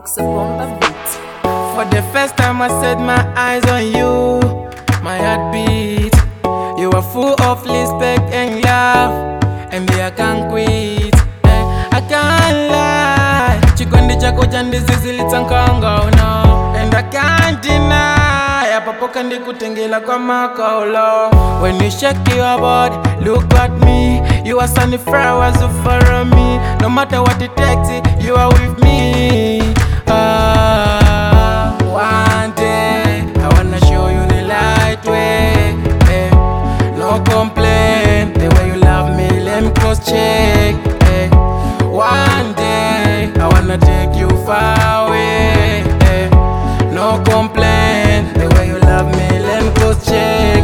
Rocks upon the beat. For the first time I set my eyes on you, my heart beat. You are full of respect and love, and me I can't quit. I can't lie. Chikondi chako chandizizilitsankanga no, and I can't deny. Apapo kandi kutengela kwa makaulo. When you shake your body, look at me. You are sunny flowers who follow me. No matter what it takes, you are with me. One day I wanna show you the light way. No complaint, the way you love me, let me cross check. One day I wanna take you far away. No complaint, the way you love me, let me cross check.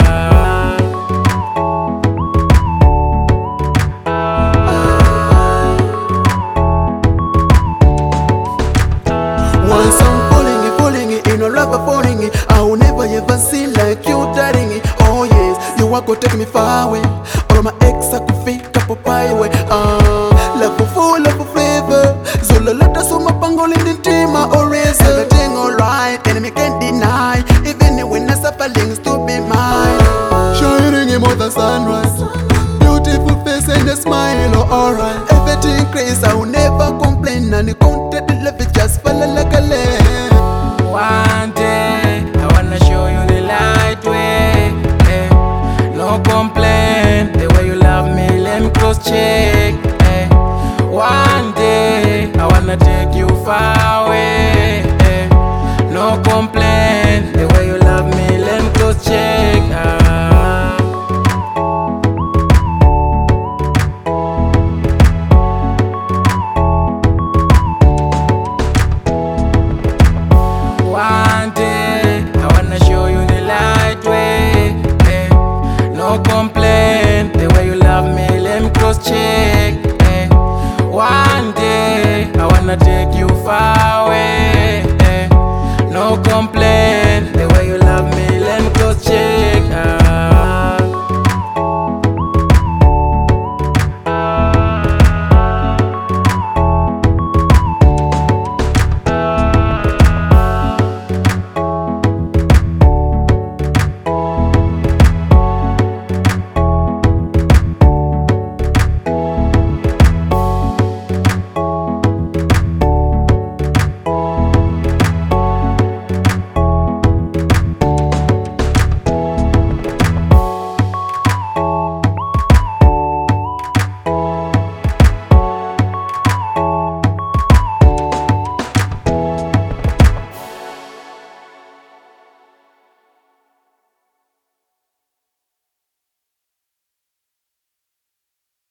Once I'm falling in a love falling it. I will never ever see like you darling it. Oh yes, you are gonna take me far away. All my ex I could fake up a pie way. Love for full, love for flavor. Zolo lata so mapango lindi tima always. Everything alright, enemy can't deny. Even when I suffer links to be mine. Shining in more than sunrise. Beautiful face and a smile, oh alright. Everything crazy, I will never complain and you content.